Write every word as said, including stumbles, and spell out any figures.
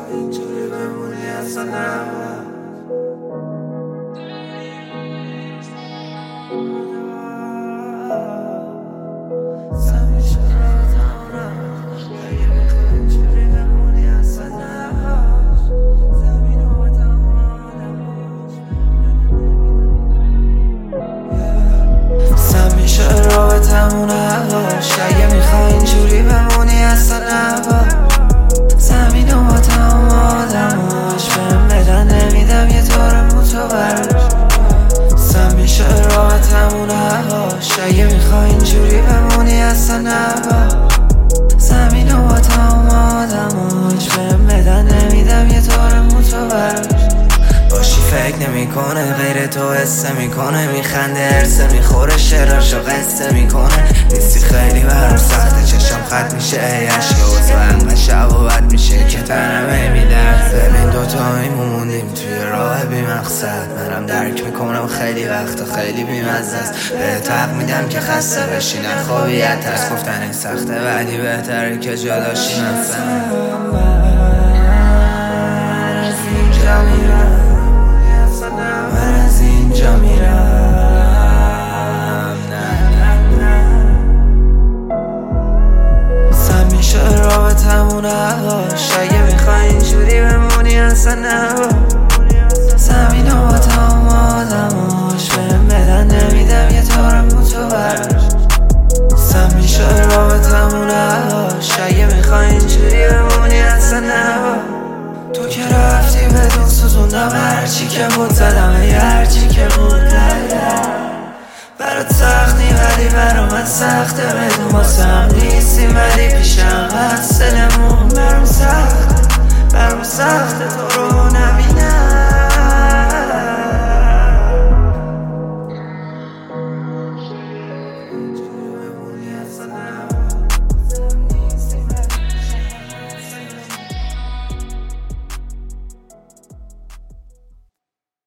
اینجوری بمونی اصلا نباید زمین چرا تمونم اگه بخوای اینجوری بمونی اصلا نباید زمین رو با تمام زمین چرا به تمونش اگه میخوای اینجوری بمونی اصلا نباید زمین رو با تمام آدماش بهم بدن نمیدم یه طور موتو براش زمین چرا به تمونش اگه میخوای اینجوری بمونی اصلا نباید زمین رو با تمام آدماش بهم بدن نمیدم یه طور موتو براش باشی فکر نمیکنه غیر تو حسه میکنه میخنده ارسه میخوره شعراشو قصه میکنه نیستی خیلی برام سخته چشم خط میشه ایش که وزوهم و شب و بد میشه که تنمه میدرد ببین دوتایی موندیم توی راه بی مقصد منم درک میکنم خیلی وقتا خیلی بیمزه است به حق میدم که خسته بشی نخوابی ترس گفتن این سخته ولی بهتره که جداشی نفسم من از اینجا میرم نه نه نه زمین چرا به تمونش اگه میخوای اینجوری بمونی اصلا نباید زمین رو با تمام آدماش بهم بدن نمیدم یه طور موتو براش زمین چرا به تمونش اگه میخوای اینجوری بمونی اصلا نباید تو که رفتی بدون سوزوندم هرچی که بود زدم ای هرچی که بود برات سخت نی ولی برا من سخته بدون واسه هم نیستی ولی پیشم